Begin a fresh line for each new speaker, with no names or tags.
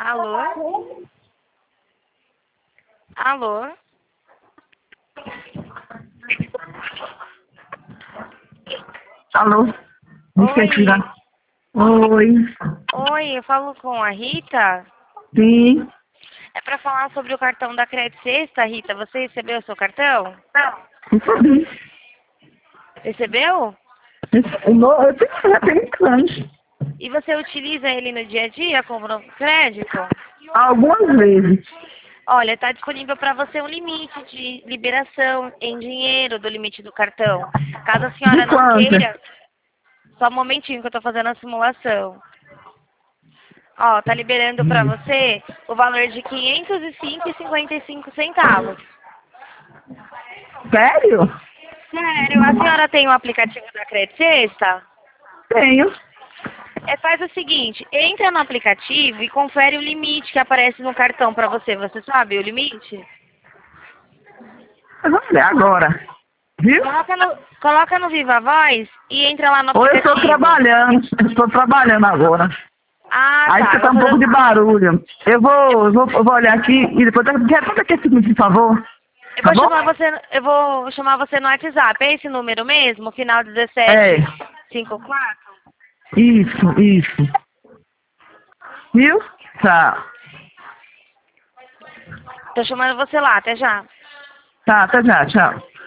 Alô? Alô?
Alô?
Oi.
Oi.
Oi, eu falo com a Rita.
Sim.
É pra falar sobre o cartão da Crédito Sexta, Rita. Você recebeu o seu cartão?
Recebi.
Recebeu?
Eu tenho já tem anos.
E você utiliza ele no dia a dia como novo crédito?
Algumas vezes.
Olha, está disponível para você um limite de liberação em dinheiro do limite do cartão. Caso a
De
senhora não
quanto?
queira, só um momentinho que eu estou fazendo a simulação. Ó, tá liberando para você o valor de R$ 505,55.
Sério?
Sério, a senhora tem o aplicativo da Crédito Sexta?
Tenho.
Faz o seguinte, entra no aplicativo e confere o limite que aparece no cartão para você. Você sabe o limite?
Eu vou ver agora. Viu?
Coloca no Viva Voz e entra lá no
Ou eu estou
aplicativo.
trabalhando. Eu estou trabalhando agora.
Ah,
Aí
tá.
você tá um pouco de barulho. Eu vou olhar aqui e depois repete aqui esse por favor.
Eu
Tá
vou
bom?
chamar você, eu vou chamar você no WhatsApp. É esse número mesmo? Final
É.
1754?
Isso. Viu? Tá.
Tô chamando você lá, até já.
Tá, até já. Tchau.